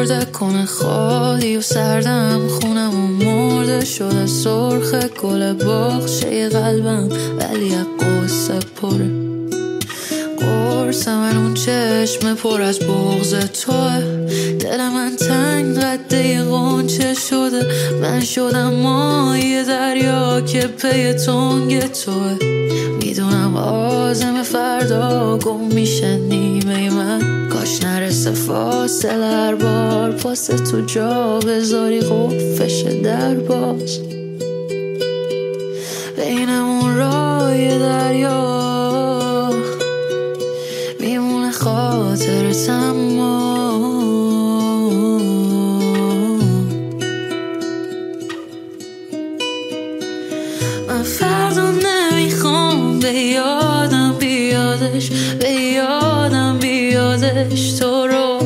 خورده کنه خالی و سردم، خونم و مرده شده سرخ گل باغچه قلبم، ولی از قصه پره قرص من اون چشم پر از بغض توه. دل من تنگ قده غنچه شده، من شدم ماهی دریا که پی تنگ توه. میدونم آزم فردا گم میشه نیمه من، کاش نرسه فاصله هر بار پاس تو جا بذاری قفش در باز. بینمون رای دریا میمونه خاطرت، اما من فردا نمیخوام به یادم بیادش، به یادم بیادش تو رو.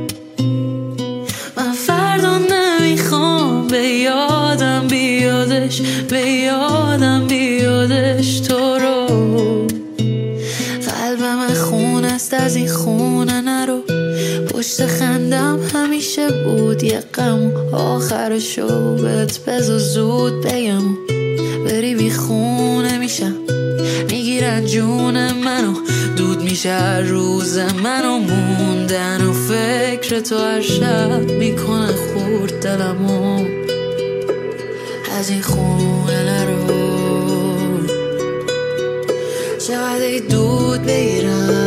من فردا نمیخوام به یادم بیادش، به یادم بیادش تو رو. قلبم خونه است از این خونه نرو، پشت خندم همیشه بود یه غم، آخرشو بهت بذار زود بگم، بری بی خونه میشم میگیرن جون منو، دود میشه هر روز منو، موندن و فکر تو هر شب میکنه خورد دلمو. از این خونه نرو، چقدر دود بگیرم